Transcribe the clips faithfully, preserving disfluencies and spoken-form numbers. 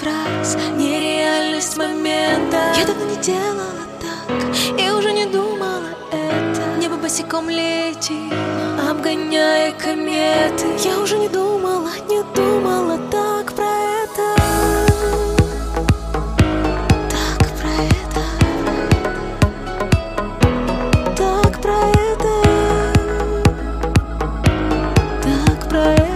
раз нереальность момента. Я давно не делала так и уже не думала это. Небо босиком летит, обгоняя кометы. Я уже не думала, не думала так про это. Так про это. Так про это. Так про это.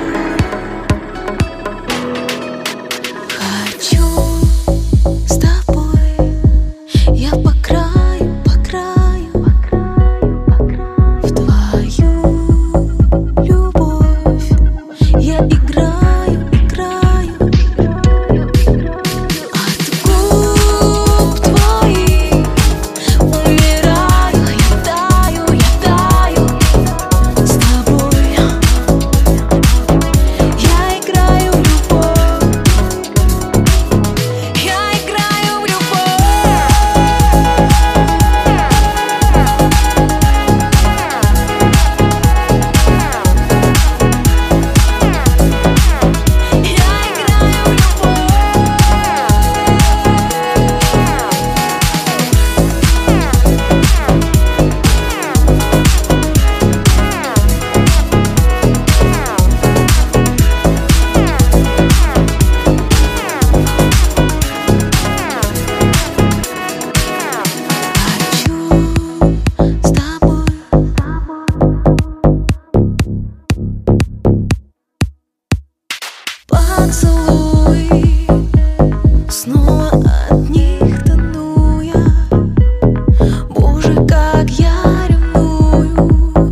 Поцелуй, снова от них тону я. Боже, как я ревную.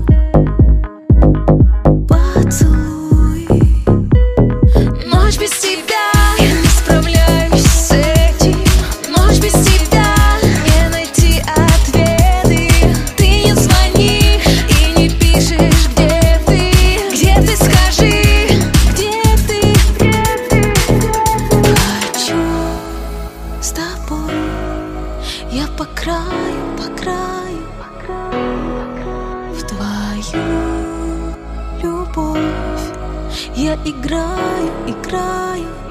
Поцелуй, ночь без тебя, я не справляюсь с этим. Ночь без тебя, не найти ответы. Ты не звонишь и не пишешь, где ты. Где ты, скажи. С тобой я по краю, по краю, в твою любовь я играю, играю.